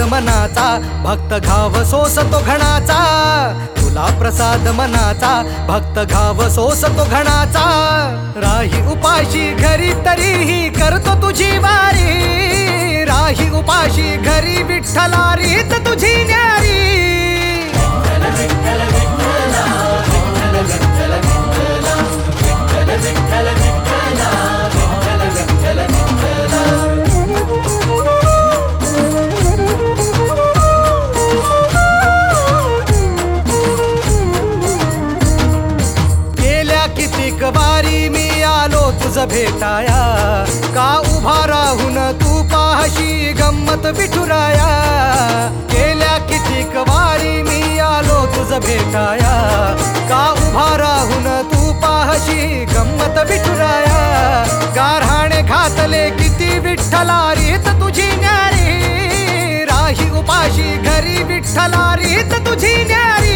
मनाचा, भक्त घाव सोसतो घणाचा. तुला प्रसाद मनाचा, भक्त घाव सोसतो घणाचा. राही उपाशी घरी तरीही करतो तुझी वारी. राही उपाशी घरी विठ्ठला रीत तुझी न्यारी. कितीक वारी मी आलो तुझ भेटाया. का उभा राहून तू पाहशी गंमत विठुराया. गेल्या कितीक वारी मी आलो तुझ भेटाया. का उभा राहून तू पाहशी गंमत विठुराया. गारहाणे घातले किती विठ्ठला रीत तुझी न्यारी. राही उपाशी घरी विठ्ठला रीत तुझी न्यारी.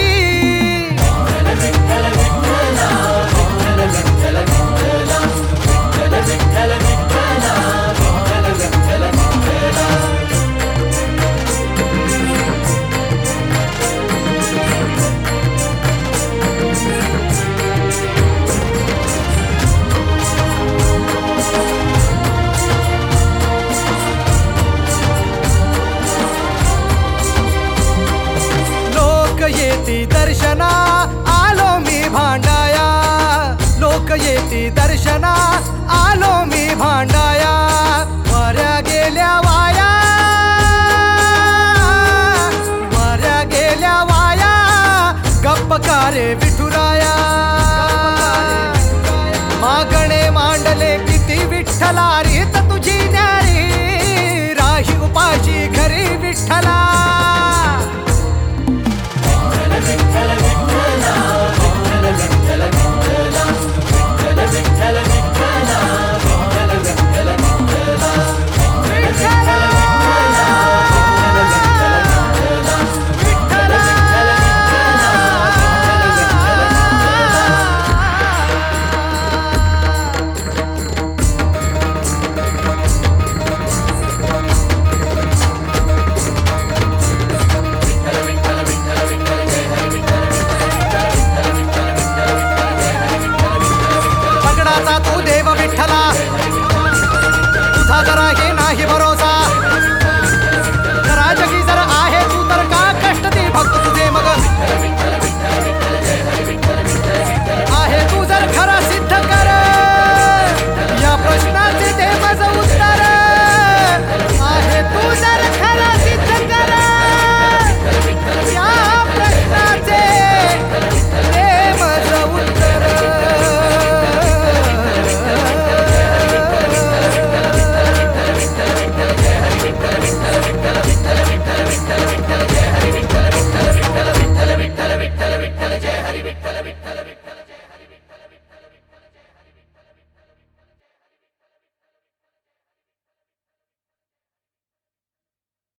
येती दर्शना आलो मी भांडाया. लोक येती दर्शना आलो मी भांडाया. वाऱ्या गेल्या वाया, वाऱ्या गेल्या वाया. गप्प का रे विठुराया.